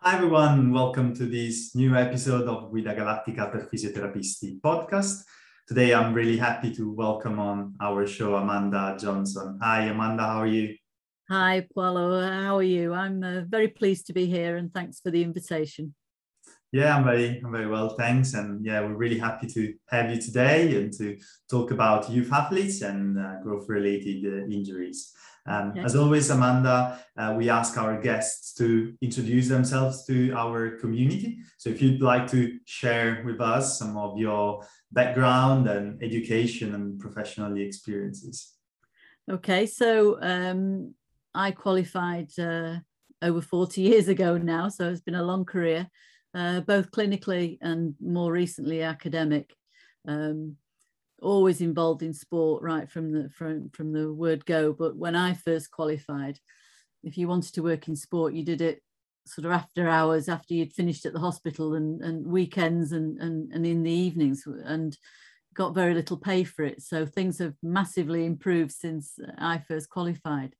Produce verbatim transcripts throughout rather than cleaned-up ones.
Hi everyone, welcome to this new episode of Guida Galattica per Fisioterapisti podcast. Today I'm really happy to welcome on our show Amanda Johnson. Hi Amanda, how are you? Hi Paulo, how are you? I'm uh, very pleased to be here and thanks for the invitation. Yeah, I'm very, I'm very well, thanks. And yeah, we're really happy to have you today and to talk about youth athletes and uh, growth-related uh, injuries. Um, Okay. As always, Amanda, uh, we ask our guests to introduce themselves to our community. So if you'd like to share with us some of your background and education and professional experiences. Okay, so um, I qualified uh, over forty years ago now, so it's been a long career, uh, both clinically and more recently academic. Um, always involved in sport right from the from from the word go. But when I first qualified, if you wanted to work in sport, you did it sort of after hours, after you'd finished at the hospital, and and weekends and and, and in the evenings, and got very little pay for it. So things have massively improved since I first qualified.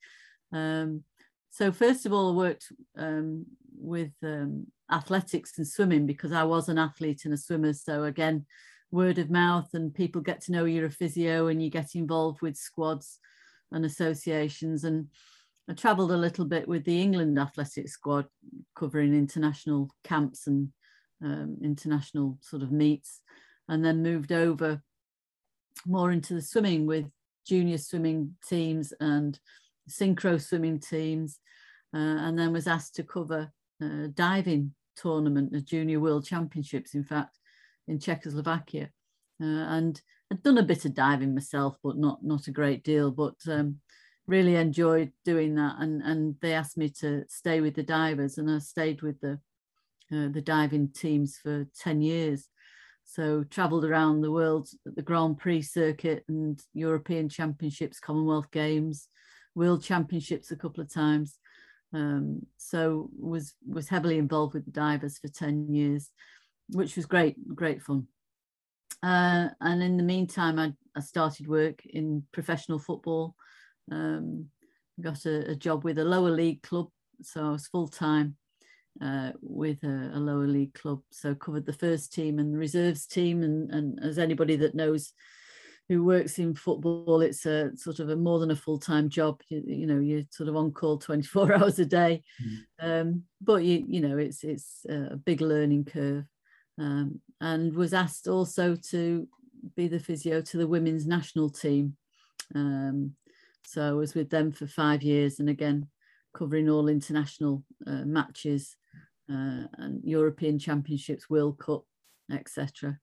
Um, so first of all, I worked um, with um, athletics and swimming because I was an athlete and a swimmer. So again, word of mouth and people get to know you're a physio and you get involved with squads and associations. And I travelled a little bit with the England athletic squad, covering international camps and um, international sort of meets, and then moved over more into the swimming with junior swimming teams and synchro swimming teams, uh, and then was asked to cover a diving tournament, the Junior World Championships, in fact, in Czechoslovakia. Uh, and I'd done a bit of diving myself, but not not a great deal, but um, really enjoyed doing that. And, and they asked me to stay with the divers, and I stayed with the, uh, the diving teams for ten years. So travelled around the world at the Grand Prix circuit and European Championships, Commonwealth Games, World Championships a couple of times. Um, so was was heavily involved with the divers for ten years, which was great, great fun. Uh, and in the meantime, I, I started work in professional football. Um, got a, a job with a lower league club, so I was full time uh, with a, a lower league club. So covered the first team and the reserves team. And, and as anybody that knows who works in football, it's a sort of a more than a full-time job. You, you know, you're sort of on call twenty-four hours a day. Mm. Um, but you, you know, it's it's a big learning curve. Um, and was asked also to be the physio to the women's national team. Um, so I was with them for five years, and again covering all international uh, matches uh, and European Championships, World Cup, et cetera.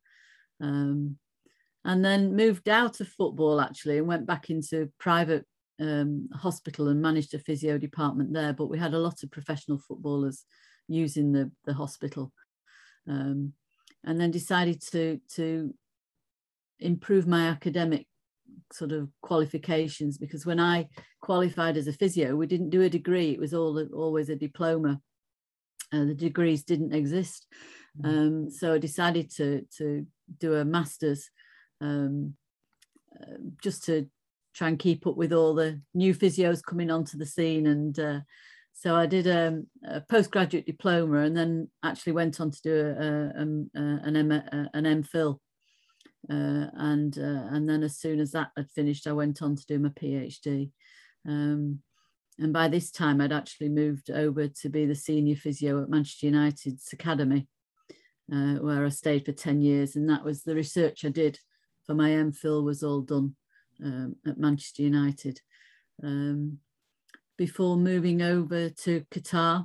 Um, and then moved out of football actually and went back into private um, hospital and managed a physio department there. But we had a lot of professional footballers using the, the hospital. Um, and then decided to, to improve my academic sort of qualifications, because when I qualified as a physio, we didn't do a degree. It was all always a diploma. Uh, the degrees didn't exist. Um, so I decided to, to do a master's um, uh, just to try and keep up with all the new physios coming onto the scene. And uh, so I did a, a postgraduate diploma and then actually went on to do a, a, a, an, M, a, an MPhil. Uh, and uh, and then as soon as that had finished, I went on to do my PhD. Um, and by this time, I'd actually moved over to be the senior physio at Manchester United's academy, uh, where I stayed for ten years. And that was the research I did for my MPhil was all done um, at Manchester United. Um, before moving over to Qatar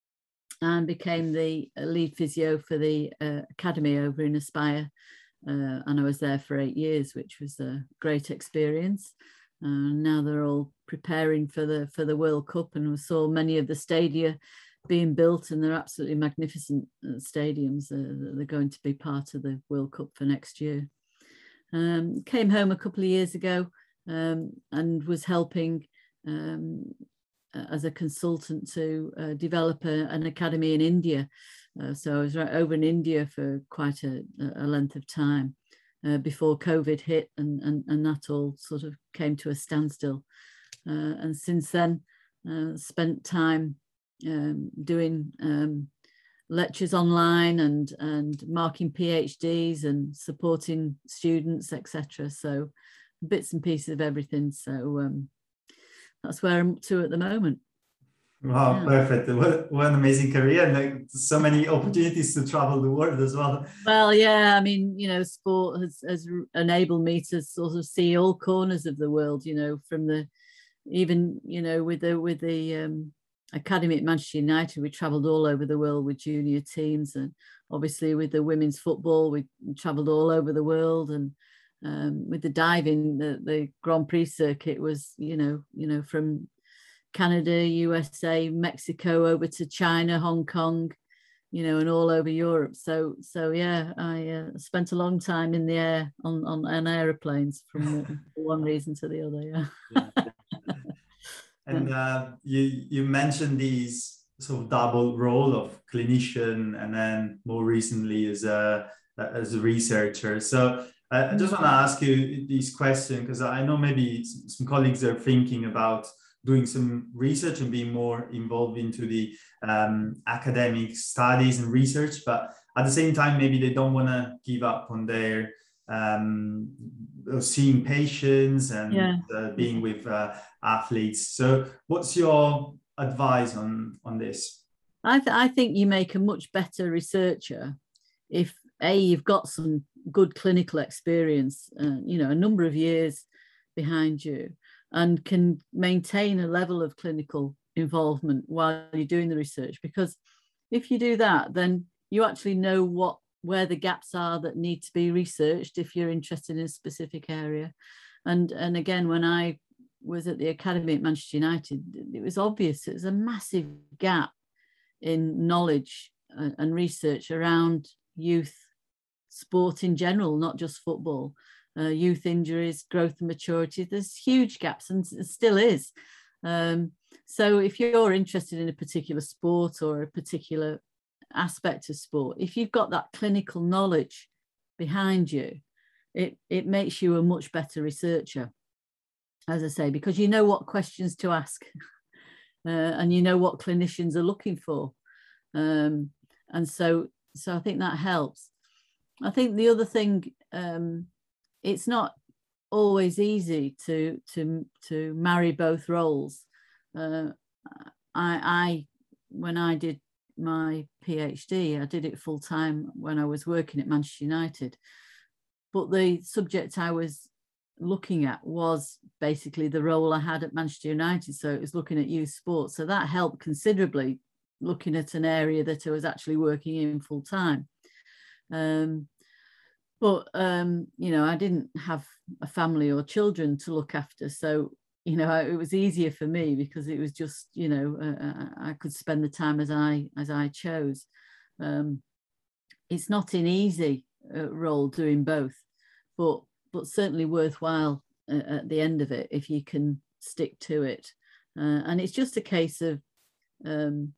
and became the lead physio for the uh, academy over in Aspire. Uh, and I was there for eight years, which was a great experience. Uh, now they're all preparing for the for the World Cup, and we saw many of the stadia being built, and they're absolutely magnificent uh, stadiums. Uh, they're going to be part of the World Cup for next year. Um, came home a couple of years ago um, and was helping um, as a consultant to uh, develop a, an academy in India. Uh, so I was right over in India for quite a, a length of time uh, before COVID hit, and, and, and that all sort of came to a standstill. Uh, and since then, uh, spent time um, doing um, lectures online and and marking PhDs and supporting students, et cetera. So bits and pieces of everything. So um, that's where I'm up to at the moment. Wow, Yeah. perfect. What, what an amazing career, and like, so many opportunities to travel the world as well. Well, yeah, I mean, you know, sport has, has enabled me to sort of see all corners of the world, you know, from the, even, you know, with the, with the um, academy at Manchester United, we travelled all over the world with junior teams, and obviously with the women's football, we travelled all over the world, and um, with the diving, the, the Grand Prix circuit was, you know, you know, from Canada, U S A, Mexico, over to China, Hong Kong, you know, and all over Europe. So, so yeah, I uh, spent a long time in the air on on, on aeroplanes from one reason to the other. Yeah. Yeah. And uh, you you mentioned these sort of double role of clinician and then more recently as a as a researcher. So I just want to ask you this question because I know maybe some colleagues are thinking about doing some research and being more involved into the um, academic studies and research, but at the same time, maybe they don't want to give up on their um, seeing patients and Yeah. uh, being with uh, athletes. So what's your advice on, on this? I, th- I think you make a much better researcher if, A, you've got some good clinical experience, uh, you know, a number of years behind you, and can maintain a level of clinical involvement while you're doing the research. Because if you do that, then you actually know what where the gaps are that need to be researched if you're interested in a specific area. And, and again, when I was at the academy at Manchester United, it was obvious it was a massive gap in knowledge and research around youth sport in general, not just football. Uh, youth injuries, growth and maturity, there's huge gaps, and it still is. Um, so if you're interested in a particular sport or a particular aspect of sport, if you've got that clinical knowledge behind you, it, it makes you a much better researcher, as I say, because you know what questions to ask uh, and you know what clinicians are looking for. Um, and so, so I think that helps. I think the other thing, um, it's not always easy to to to marry both roles. Uh, I, I when I did my PhD, I did it full time when I was working at Manchester United. But the subject I was looking at was basically the role I had at Manchester United. So it was looking at youth sports. So that helped considerably, looking at an area that I was actually working in full time. Um, But, um, you know, I didn't have a family or children to look after. So, you know, it was easier for me because it was just, you know, uh, I could spend the time as I as I chose. Um, it's not an easy uh, role doing both, but but certainly worthwhile uh, at the end of it if you can stick to it. Uh, and it's just a case of um,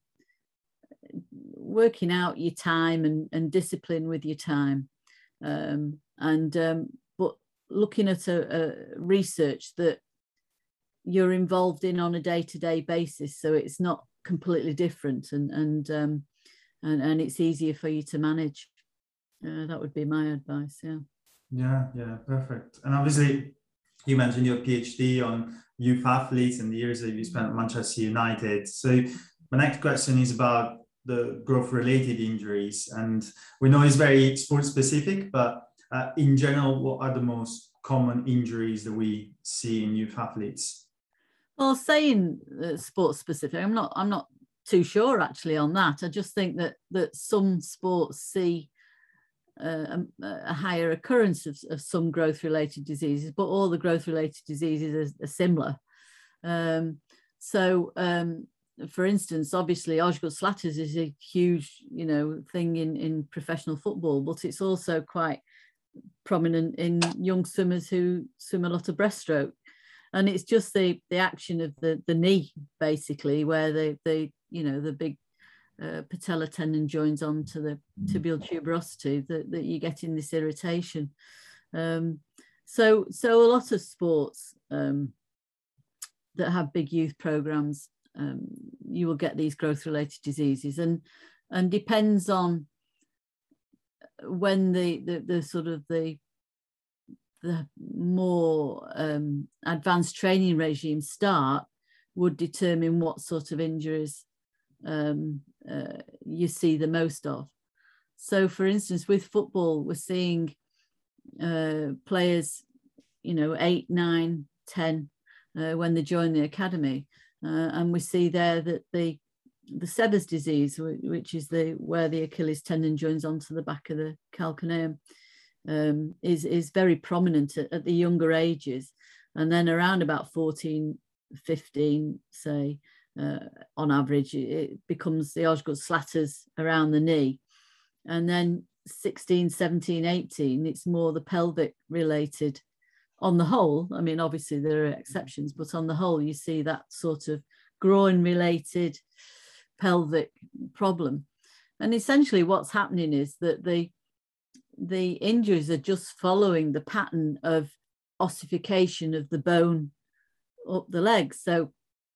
working out your time and, and discipline with your time. Um, and um, but looking at a, a research that you're involved in on a day-to-day basis, so it's not completely different, and and um, and, and it's easier for you to manage. Uh, that would be my advice. Yeah. Yeah, yeah, perfect. And obviously, you mentioned your PhD on youth athletes and the years that you spent at Manchester United. So my next question is about the growth-related injuries, and we know it's very sport-specific, but uh, in general, what are the most common injuries that we see in youth athletes? Well, saying uh, sports-specific, I'm not. I'm not too sure actually on that. I just think that that some sports see uh, a, a higher occurrence of, of some growth-related diseases, but all the growth-related diseases are, are similar. Um, so. Um, For instance, obviously, Osgood-Schlatter's is a huge, you know, thing in, in professional football, but it's also quite prominent in young swimmers who swim a lot of breaststroke. And it's just the the action of the the knee, basically, where the the you know the big uh, patella tendon joins onto the tibial tuberosity that, that you get in this irritation. Um, so so a lot of sports um, that have big youth programs, Um, you will get these growth-related diseases, and and depends on when the the, the sort of the the more um, advanced training regimes start, would determine what sort of injuries um, uh, you see the most of. So, for instance, with football, we're seeing uh, players, you know, eight, nine, ten, uh, when they join the academy, uh, and we see there that the the Sever's disease, which is the where the Achilles tendon joins onto the back of the calcaneum, um, is is very prominent at, at the younger ages, and then around about fourteen, fifteen, say, uh, on average, it becomes the Osgood-Schlatters around the knee. And then sixteen, seventeen, eighteen, it's more the pelvic related on the whole. I mean, obviously there are exceptions, but on the whole, you see that sort of groin related pelvic problem. And essentially what's happening is that the, the injuries are just following the pattern of ossification of the bone up the legs. So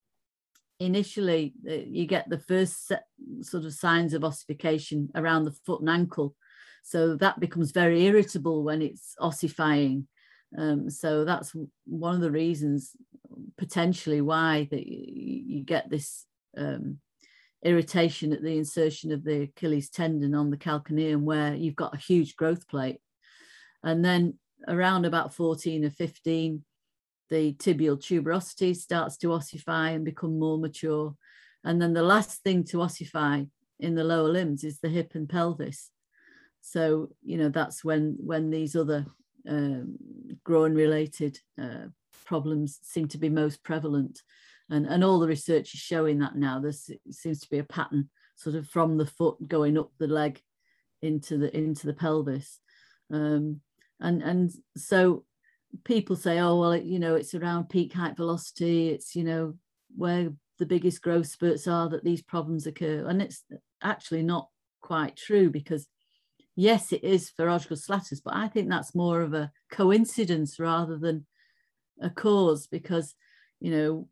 initially you get the first set, sort of signs of ossification around the foot and ankle, so that becomes very irritable when it's ossifying. Um, so that's one of the reasons potentially why that you, you get this um, irritation at the insertion of the Achilles tendon on the calcaneum, where you've got a huge growth plate. And then around about fourteen or fifteen, the tibial tuberosity starts to ossify and become more mature. And then the last thing to ossify in the lower limbs is the hip and pelvis. So, you know, that's when, when these other um, groin related uh, problems seem to be most prevalent. And, and all the research is showing that now. There seems to be a pattern sort of from the foot going up the leg into the, into the pelvis. Um, and, and so people say, oh, well, you know, it's around peak height velocity. It's, you know, where the biggest growth spurts are that these problems occur. And it's actually not quite true, because yes, it is for Osgood-Schlatters, but I think that's more of a coincidence rather than a cause, because, you know,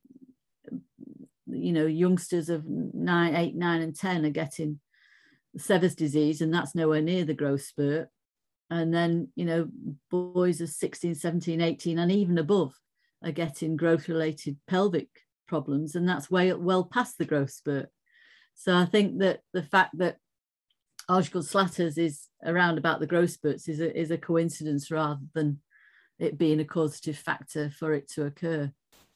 you know, youngsters of nine, eight, nine and ten are getting Sever's disease, and that's nowhere near the growth spurt. And then, you know, boys of sixteen, seventeen, eighteen and even above are getting growth related pelvic problems, and that's way well past the growth spurt. So I think that the fact that Osgood-Schlatters is around about the growth spurts is a, is a coincidence rather than it being a causative factor for it to occur.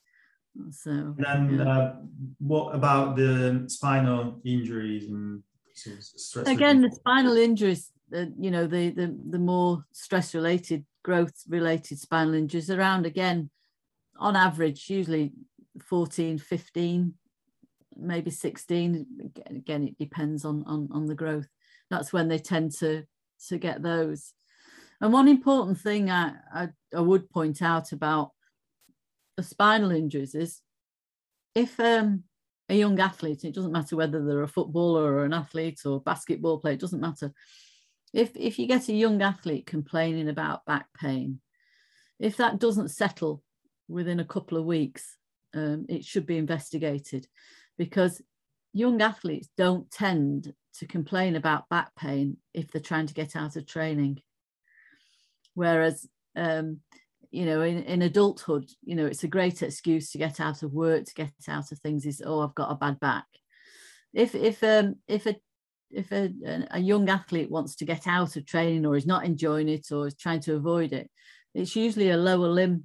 So and yeah. uh, what about the spinal injuries and stress? Again, the spinal injuries, uh, you know, the, the, the more stress related, growth related spinal injuries around, again, on average, usually fourteen, fifteen, maybe sixteen. Again, it depends on, on, on the growth. That's when they tend to, to get those. And one important thing I, I, I would point out about the spinal injuries is if um, a young athlete, it doesn't matter whether they're a footballer or an athlete or basketball player, it doesn't matter. If, if you get a young athlete complaining about back pain, if that doesn't settle within a couple of weeks, um, it should be investigated, because young athletes don't tend to complain about back pain if they're trying to get out of training. Whereas, um, you know, in, in adulthood, you know, it's a great excuse to get out of work, to get out of things is, oh, I've got a bad back. If, if, um, if a if a, a young athlete wants to get out of training or is not enjoying it or is trying to avoid it, it's usually a lower limb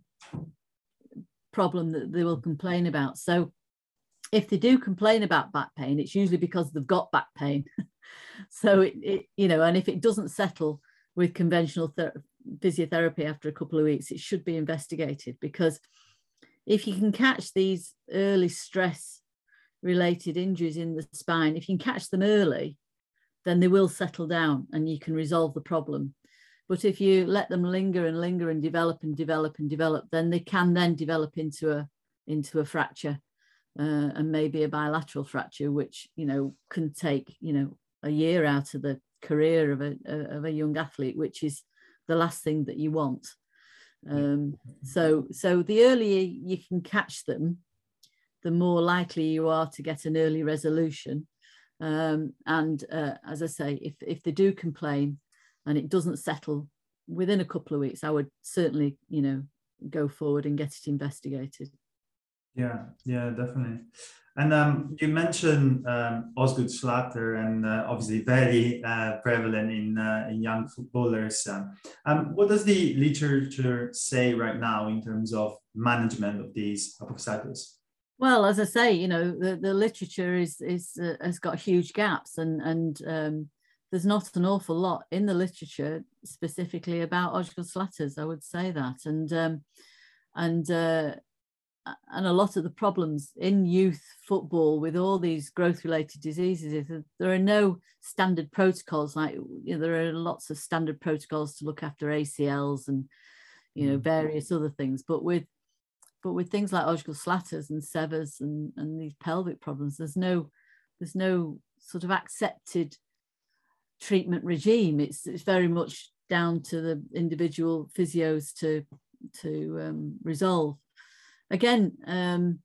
problem that they will complain about. So if they do complain about back pain, it's usually because they've got back pain. So, it, it, you know, and if it doesn't settle with conventional physiotherapy after a couple of weeks, it should be investigated, because if you can catch these early stress related injuries in the spine, if you can catch them early, then they will settle down and you can resolve the problem. But if you let them linger and linger and develop and develop and develop, then they can then develop into a into a fracture, uh, and maybe a bilateral fracture, which, you know, can take, you know, a year out of the career of a of a young athlete, which is the last thing that you want. Um, so so the earlier you can catch them, the more likely you are to get an early resolution. Um, and uh, as I say, if, if they do complain and it doesn't settle within a couple of weeks, I would certainly, you know, go forward and get it investigated. Yeah, yeah, definitely. And um, you mentioned um, Osgood Schlatter, and uh, obviously very uh, prevalent in uh, in young footballers. Um, um, what does the literature say right now in terms of management of these apophysitis? Well, as I say, you know, the, the literature is is uh, has got huge gaps, and and um, there's not an awful lot in the literature specifically about Osgood Schlatters. I would say that, and um, and uh, and a lot of the problems in youth football with all these growth-related diseases is that there are no standard protocols. Like, you know, there are lots of standard protocols to look after A C Ls and, you know, various other things. But with but with things like Osgood Schlatters and Severs and and these pelvic problems, there's no there's no sort of accepted treatment regime. It's it's very much down to the individual physios to to um, resolve. Again, um,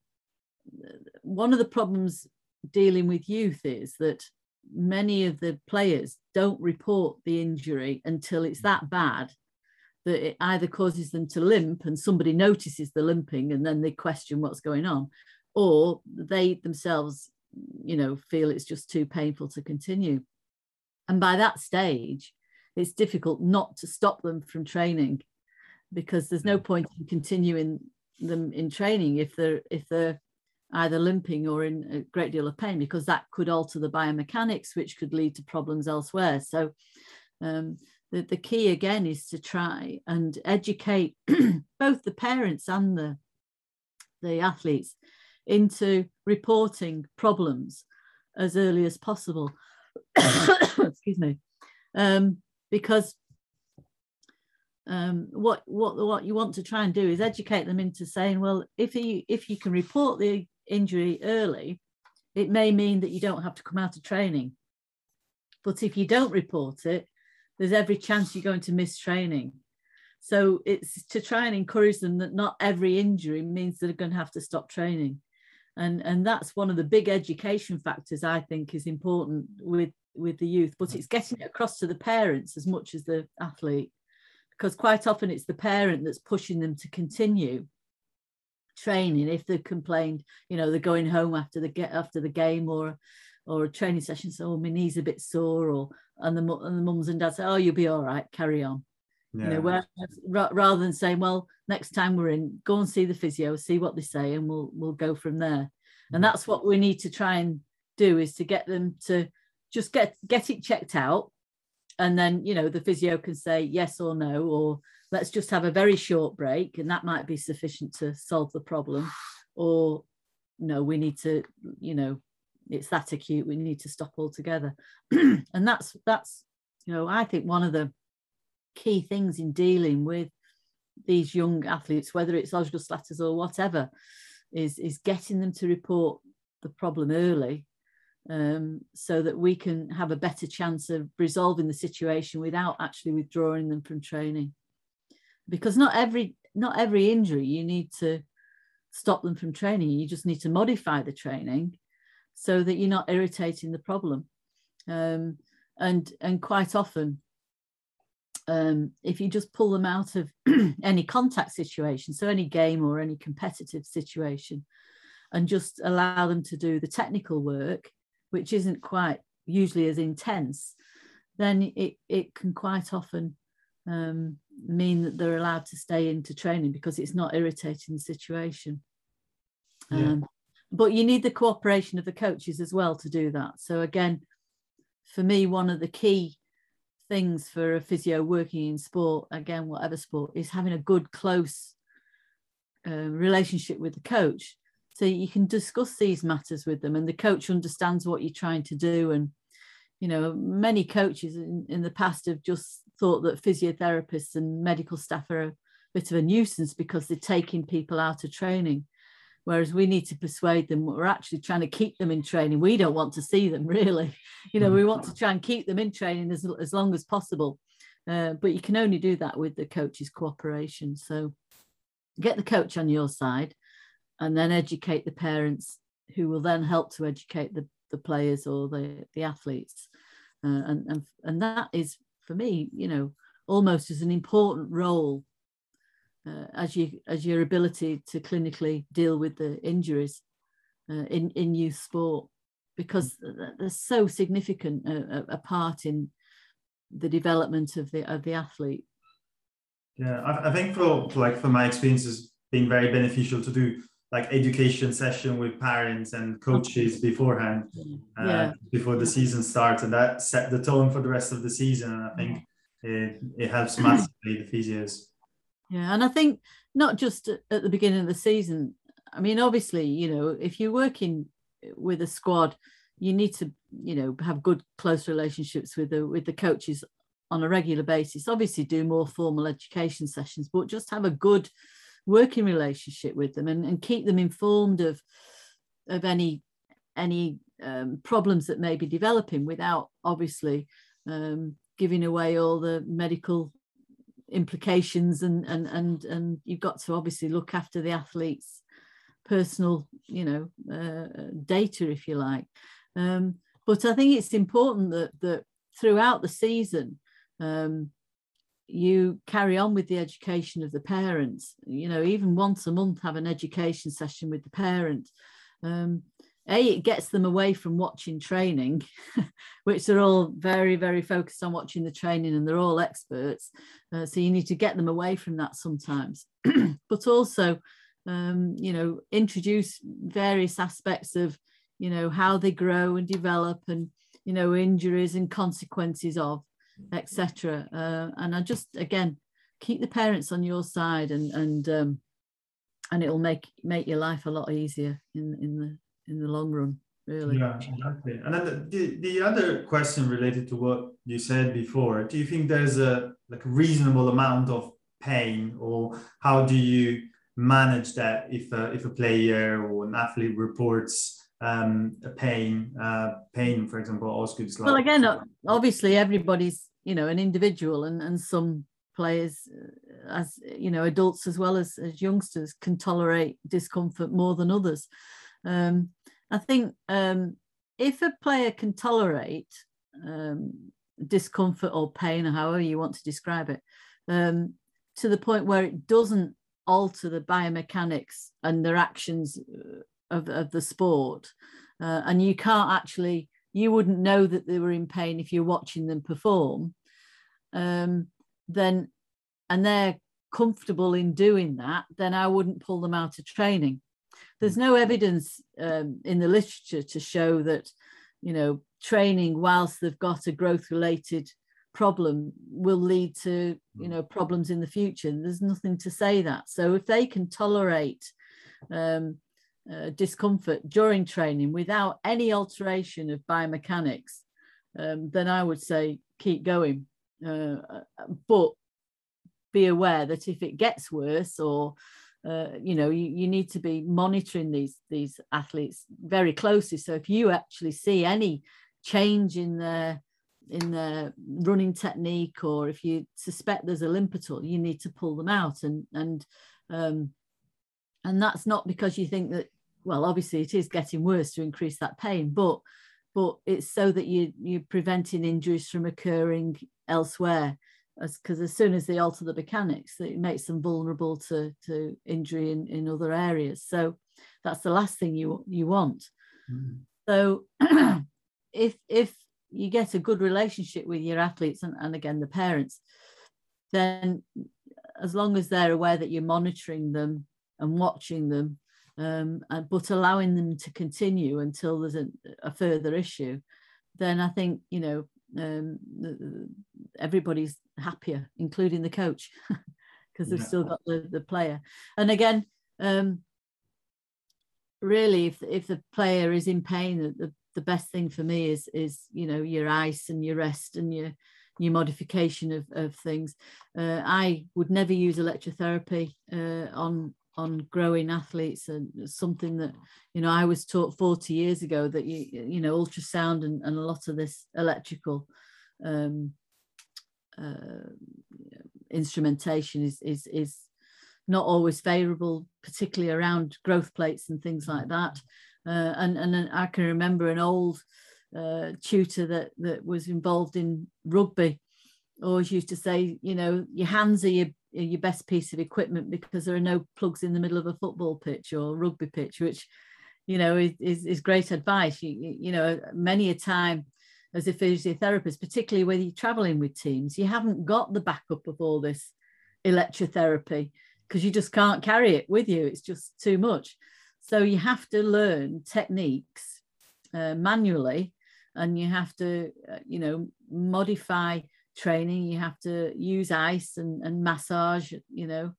one of the problems dealing with youth is that many of the players don't report the injury until it's that bad that it either causes them to limp and somebody notices the limping and then they question what's going on, or they themselves, you know, feel it's just too painful to continue. And by that stage, it's difficult not to stop them from training, because there's no point in continuing them in training if they're if they're either limping or in a great deal of pain, because that could alter the biomechanics, which could lead to problems elsewhere. So um, the, the key again is to try and educate both the parents and the the athletes into reporting problems as early as possible. Excuse me. Um, because Um, what what what you want to try and do is educate them into saying, well, if you if you can report the injury early, it may mean that you don't have to come out of training. But if you don't report it, there's every chance you're going to miss training. So it's to try and encourage them that not every injury means that they're going to have to stop training. And and that's one of the big education factors I think is important with with the youth. But it's getting it across to the parents as much as the athlete, because quite often it's the parent that's pushing them to continue training. If they've complained, you know, they're going home after the get after the game or or a training session, so, oh, my knee's a bit sore, or and the and the mums and dads say, oh, you'll be all right, carry on. Yeah. You know, where rather than saying, well, next time we're in, go and see the physio, see what they say, and we'll we'll go from there. And that's what we need to try and do, is to get them to just get get it checked out. And then, you know, the physio can say yes or no, or let's just have a very short break, and that might be sufficient to solve the problem. Or, no, we need to, you know, it's that acute, we need to stop altogether. And that's, that's, you know, I think one of the key things in dealing with these young athletes, whether it's Osgood Schlatters or whatever, is, is getting them to report the problem early. Um, so that we can have a better chance of resolving the situation without actually withdrawing them from training. Because not every not every injury you need to stop them from training. You just need to modify the training so that you're not irritating the problem. Um, and and quite often, um, if you just pull them out of any contact situation, so any game or any competitive situation, and just allow them to do the technical work, which isn't quite usually as intense, then it, it can quite often um, mean that they're allowed to stay into training because it's not irritating the situation. Yeah. Um, but you need the cooperation of the coaches as well to do that. So again, for me, one of the key things for a physio working in sport, again, whatever sport, is having a good, close uh, relationship with the coach. So you can discuss these matters with them and the coach understands what you're trying to do. And, you know, many coaches in, in the past have just thought that physiotherapists and medical staff are a bit of a nuisance because they're taking people out of training. Whereas we need to persuade them we're actually trying to keep them in training. We don't want to see them really. You know, we want to try and keep them in training as, as long as possible. Uh, but you can only do that with the coach's cooperation. So get the coach on your side and then educate the parents, who will then help to educate the, the players or the the athletes, uh, and and and that is for me, you know, almost as an important role uh, as you as your ability to clinically deal with the injuries uh, in in youth sport, because they're so significant a, a part in the development of the of the athlete. Yeah, I, I think for, for like for my experience, it's been very beneficial to do like education session with parents and coaches beforehand, uh, yeah. before the season starts, and that set the tone for the rest of the season. And I think it, it helps massively the physios. Yeah, and I think not just at the beginning of the season. I mean, obviously, you know, if you're working with a squad, you need to, you know, have good close relationships with the with the coaches on a regular basis. Obviously, do more formal education sessions, but just have a good working relationship with them and, and keep them informed of of any any um, problems that may be developing, without obviously um, giving away all the medical implications, and and and and you've got to obviously look after the athlete's personal, you know, uh, data, if you like. Um, but I think it's important that that throughout the season, um, you carry on with the education of the parents. You know, even once a month, have an education session with the parent. Um, A, it gets them away from watching training, which they're all very, very focused on watching the training, and they're all experts. Uh, so you need to get them away from that sometimes. But also, um, you know, introduce various aspects of, you know, how they grow and develop, and, you know, injuries and consequences of, et cetera. Uh, and I just, again, keep the parents on your side, and and um, and it'll make make your life a lot easier in in the in the long run, really. Yeah, exactly. And then the, the, the other question related to what you said before, do you think there's a like a reasonable amount of pain, or how do you manage that if a, if a player or an athlete reports um, a pain, uh, pain, for example, Osgood's? Well, again, obviously everybody's, you know, an individual, and, and some players, as you know, adults as well as, as youngsters, can tolerate discomfort more than others. Um, I think um, if a player can tolerate um, discomfort or pain, or however you want to describe it, um, to the point where it doesn't alter the biomechanics and their actions of, of the sport, uh, and you can't actually, you wouldn't know that they were in pain if you're watching them perform, um, then, and they're comfortable in doing that, then I wouldn't pull them out of training. There's no evidence um, in the literature to show that, you know, training whilst they've got a growth-related problem will lead to, you know, problems in the future. There's nothing to say that. So if they can tolerate um, uh, discomfort during training without any alteration of biomechanics, um, then I would say keep going. Uh, but be aware that if it gets worse, or Uh, you know, you, you need to be monitoring these these athletes very closely. So if you actually see any change in their in their running technique, or if you suspect there's a limpetol, you need to pull them out. And and um, and that's not because you think that, well, obviously it is getting worse to increase that pain, but but it's so that you you're preventing injuries from occurring elsewhere. Because as, as soon as they alter the mechanics, it makes them vulnerable to, to injury in, in other areas. So that's the last thing you you want. Mm-hmm. So if if you get a good relationship with your athletes, and, and again, the parents, then as long as they're aware that you're monitoring them and watching them, um, and, but allowing them to continue until there's a, a further issue, then I think, you know, um, everybody's happier, including the coach, because they've yeah. still got the, the player. And again, um, really, if if the player is in pain, the, the best thing for me is is you know, your ice and your rest and your your modification of, of things. Uh, I would never use electrotherapy uh, on on growing athletes, and something that, you know, I was taught forty years ago, that you you know, ultrasound and, and a lot of this electrical um, uh, instrumentation is is is not always favourable, particularly around growth plates and things like that. Uh, and, and I can remember an old uh, tutor that, that was involved in rugby always used to say, you know, your hands are your, your best piece of equipment because there are no plugs in the middle of a football pitch or rugby pitch, which, you know, is, is, is great advice. You, you know, many a time as a physiotherapist, particularly when you're traveling with teams, you haven't got the backup of all this electrotherapy because you just can't carry it with you. It's just too much. So you have to learn techniques uh, manually, and you have to, uh, you know, modify training. You have to use ice and, and massage, you know,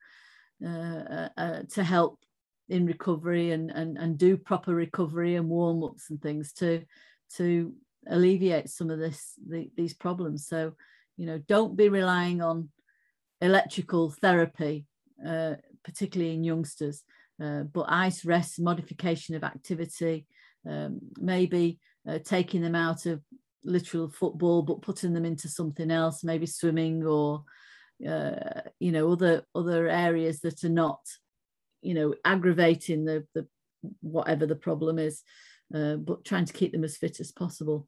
uh, uh, to help in recovery, and, and, and do proper recovery and warm-ups and things to, to alleviate some of this, the, these problems. So, you know, don't be relying on electrical therapy, uh, particularly in youngsters. Uh, but ice, rest, modification of activity, um, maybe uh, taking them out of literal football, but putting them into something else, maybe swimming or, uh, you know, other other areas that are not, you know, aggravating the, the whatever the problem is, uh, but trying to keep them as fit as possible.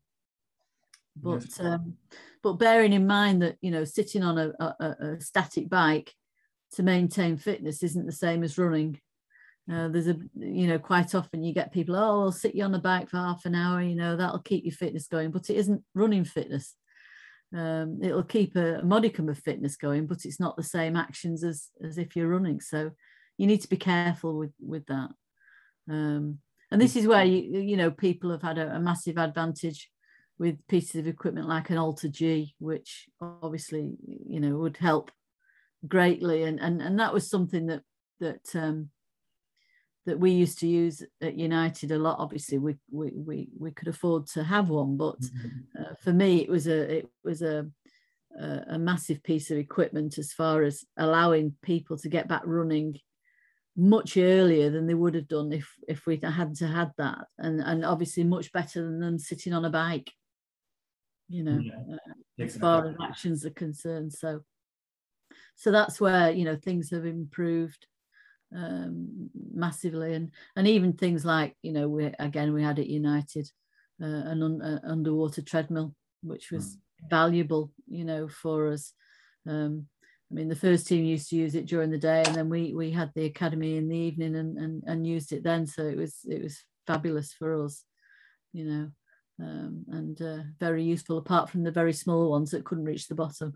But yes. um, but bearing in mind that, you know, sitting on a, a, a static bike to maintain fitness isn't the same as running. Uh, there's a, you know, quite often you get people, oh, I'll sit you on a bike for half an hour, you know, that'll keep your fitness going, but it isn't running fitness. Um, it'll keep a, a modicum of fitness going, but it's not the same actions as, as if you're running. So you need to be careful with, with that. Um, and this is where, you, you know, people have had a, a massive advantage with pieces of equipment like an AlterG, which obviously, you know, would help greatly. And, and, and that was something that, that, um, that we used to use at United a lot. Obviously we we we, we could afford to have one, but uh, for me it was a it was a, a a massive piece of equipment as far as allowing people to get back running much earlier than they would have done if if we hadn't had that, and and obviously much better than them sitting on a bike, you know, yeah, uh, exactly. As far as actions are concerned. So so that's where, you know, things have improved um massively, and and even things like, you know, we again we had at United uh, an un, uh, underwater treadmill, which was mm. valuable, you know, for us. um I mean, the first team used to use it during the day, and then we we had the academy in the evening and and, and used it then, so it was it was fabulous for us, you know, um and uh, very useful, apart from the very small ones that couldn't reach the bottom.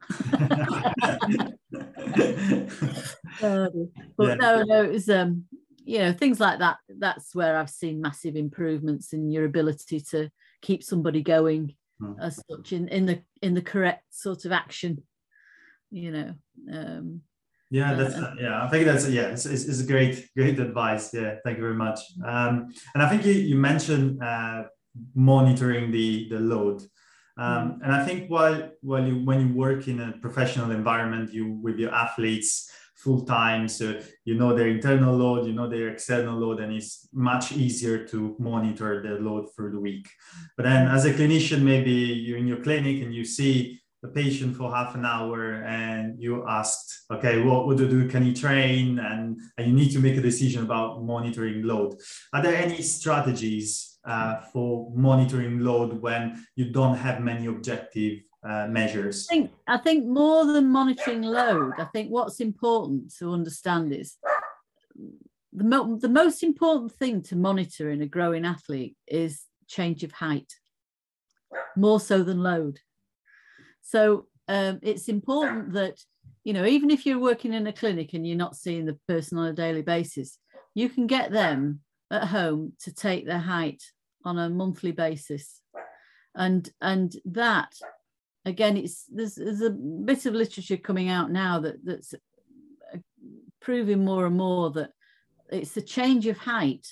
uh, but yeah. no no it was um you know, things like that. That's where I've seen massive improvements in your ability to keep somebody going hmm. as such in in the in the correct sort of action, you know. um yeah that's uh, yeah I think that's yeah it's, it's, it's a great great advice. Yeah, thank you very much. Um and I think you you mentioned uh monitoring the the load. Um, and I think while while you when you work in a professional environment, you with your athletes full time, so you know their internal load, you know their external load, and it's much easier to monitor the load through the week. But then as a clinician, maybe you're in your clinic and you see a patient for half an hour and you asked, okay, what would you do? Can you train? And, and you need to make a decision about monitoring load. Are there any strategies Uh, for monitoring load when you don't have many objective uh, measures? I think, I think more than monitoring load, I think what's important to understand is the, mo the most important thing to monitor in a growing athlete is change of height, more so than load. So um, it's important that, you know, even if you're working in a clinic and you're not seeing the person on a daily basis, you can get them at home to take their height on a monthly basis. And and that, again, it's there's, there's a bit of literature coming out now that that's proving more and more that it's the change of height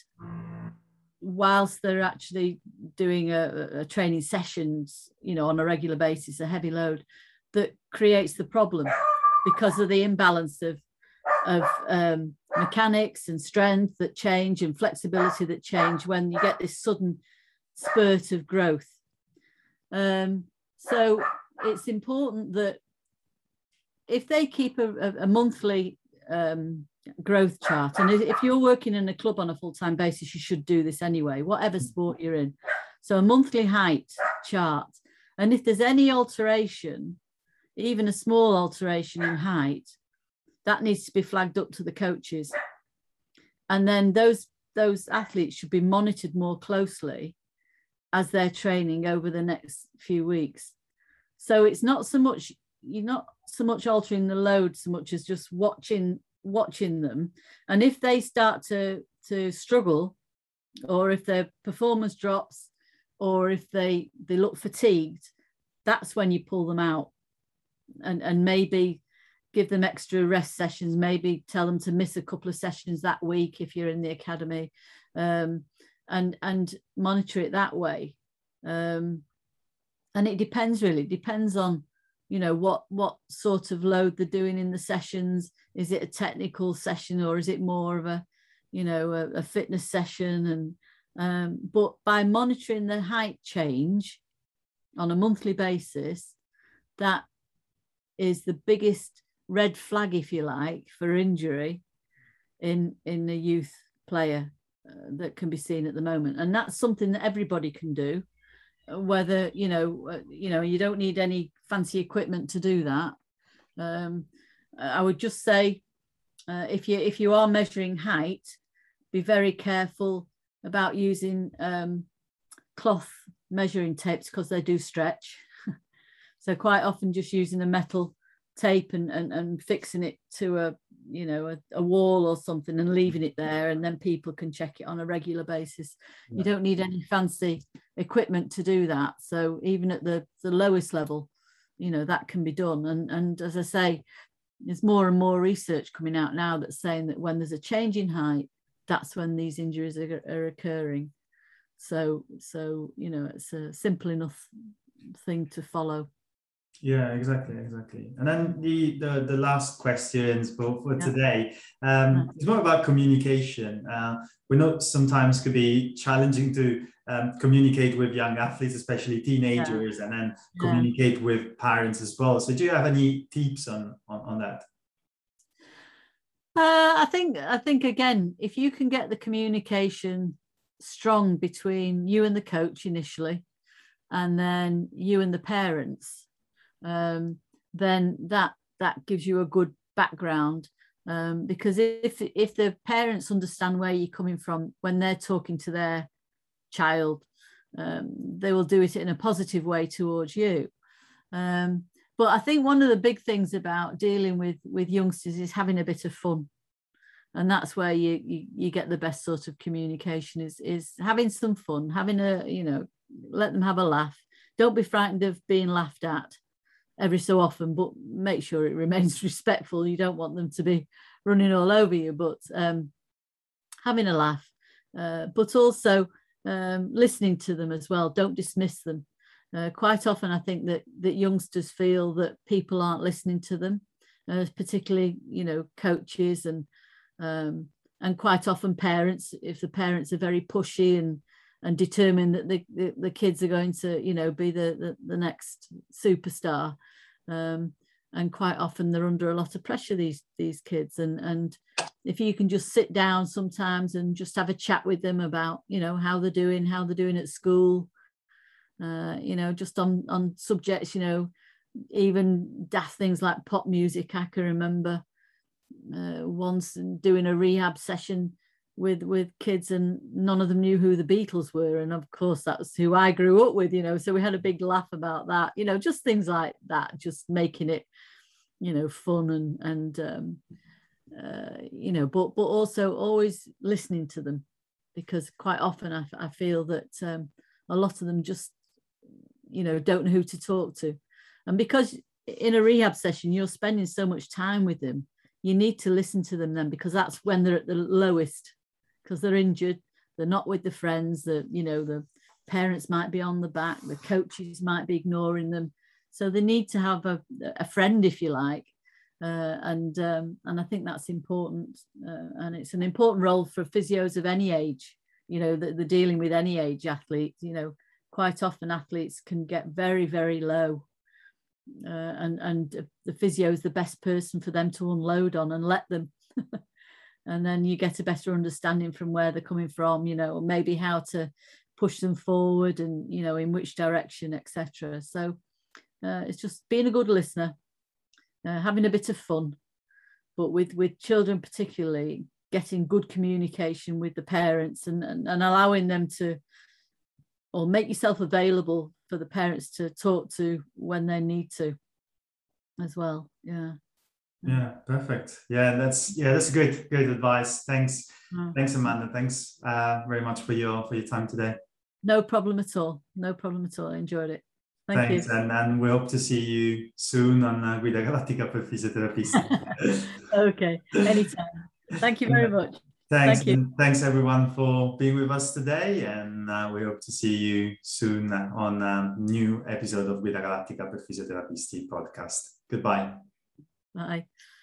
whilst they're actually doing a, a training sessions, you know, on a regular basis, a heavy load, that creates the problem, because of the imbalance of of um, mechanics and strength that change and flexibility that change when you get this sudden spurt of growth. Um, so it's important that if they keep a, a, a monthly um, growth chart. And if you're working in a club on a full-time basis, you should do this anyway, whatever sport you're in. So a monthly height chart. And if there's any alteration, even a small alteration in height, that needs to be flagged up to the coaches. And then those, those athletes should be monitored more closely as they're training over the next few weeks. So it's not so much, you're not so much altering the load so much as just watching watching them. And if they start to to struggle, or if their performance drops, or if they they look fatigued, that's when you pull them out and and maybe give them extra rest sessions, maybe tell them to miss a couple of sessions that week if you're in the academy, um, and and monitor it that way. Um, and it depends really, it depends on, you know, what what sort of load they're doing in the sessions. Is it a technical session, or is it more of a, you know, a, a fitness session? And um, but by monitoring the height change on a monthly basis, that is the biggest red flag, if you like, for injury in in a youth player uh, that can be seen at the moment. And that's something that everybody can do. Whether, you know, uh, you know, you don't need any fancy equipment to do that. Um, I would just say, uh, if you if you are measuring height, be very careful about using um, cloth measuring tapes, because they do stretch. So quite often just using a metal tape and, and, and fixing it to a, you know, a, a wall or something and leaving it there, and then people can check it on a regular basis. Yeah. You don't need any fancy equipment to do that. So even at the, the lowest level, you know, that can be done. And, and as I say, there's more and more research coming out now that's saying that when there's a change in height, that's when these injuries are, are occurring. So, so, you know, it's a simple enough thing to follow. Yeah, exactly, exactly. And then the the, the last questions for, for yeah. today um, is more about communication. Uh, we know sometimes could be challenging to um, communicate with young athletes, especially teenagers, yeah. and then communicate yeah. with parents as well. So do you have any tips on, on, on that? Uh, I think, I think again, if you can get the communication strong between you and the coach initially, and then you and the parents, um, then that that gives you a good background. Um, because if if the parents understand where you're coming from when they're talking to their child, um, they will do it in a positive way towards you. Um, but I think one of the big things about dealing with with youngsters is having a bit of fun. And that's where you, you you get the best sort of communication, is is having some fun, having a, you know, let them have a laugh. Don't be frightened of being laughed at every so often, but make sure it remains respectful. You don't want them to be running all over you, but um, having a laugh, uh, but also um, listening to them as well. Don't dismiss them. Uh, quite often, I think that that youngsters feel that people aren't listening to them, uh, particularly, you know, coaches and um, and quite often parents. If the parents are very pushy and and determined that the, the, the kids are going to, you know, be the, the, the next superstar. Um, and quite often they're under a lot of pressure, these, these kids. And, and if you can just sit down sometimes and just have a chat with them about, you know, how they're doing, how they're doing at school, uh, you know, just on, on subjects, you know, even daft things like pop music. I can remember uh, once doing a rehab session with with kids, and none of them knew who the Beatles were, and of course that's who I grew up with, you know, so we had a big laugh about that, you know, just things like that, just making it, you know, fun and and um uh, you know, but but also always listening to them, because quite often I, I feel that um a lot of them just, you know, don't know who to talk to. And because in a rehab session you're spending so much time with them, you need to listen to them then, because that's when they're at the lowest, because they're injured, they're not with the friends, that, you know, the parents might be on the back, the coaches might be ignoring them. So they need to have a, a friend, if you like. Uh, and um, and I think that's important. Uh, and it's an important role for physios of any age, you know, that they're dealing with any age athletes. You know, quite often athletes can get very, very low. Uh, and, and the physio is the best person for them to unload on and let them and then you get a better understanding from where they're coming from, you know, or maybe how to push them forward and, you know, in which direction, et cetera. So uh, it's just being a good listener, uh, having a bit of fun, but with, with children particularly, getting good communication with the parents and, and, and allowing them to, or make yourself available for the parents to talk to when they need to as well. Yeah. Yeah, perfect. Yeah, that's yeah, that's great, great advice. Thanks, oh. thanks, Amanda. Thanks uh, very much for your for your time today. No problem at all. No problem at all. I enjoyed it. Thank Thanks, you. and and we hope to see you soon on uh, Guida Galattica per Fisioterapisti. Okay, anytime. Thank you very much. Thanks, Thank you. and thanks everyone for being with us today, and uh, we hope to see you soon on a new episode of Guida Galattica per Fisioterapisti podcast. Goodbye. Bye.